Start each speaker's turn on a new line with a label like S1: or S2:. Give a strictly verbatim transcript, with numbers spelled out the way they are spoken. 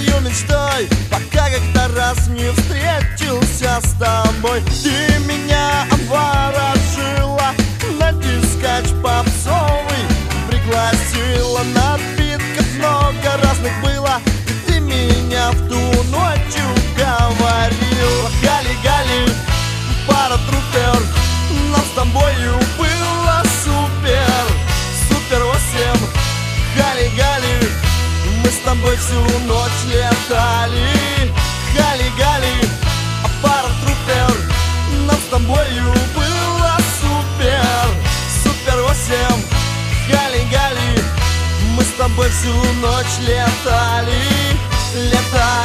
S1: мою мечтой, пока как-то раз не встретился с тобой. Ты меня обворожила, на дискач попсовый пригласила, напитков много разных было, и ты меня в ту ночь уговорила. Гали-гали, пара трупер, нам с тобою было супер, супер восемь. Гали-гали, мы с тобой всю ночь летали. Гали-гали, пара трупер, нам с тобою было супер, супер восемь. Гали-гали, мы с тобой всю ночь летали, летали.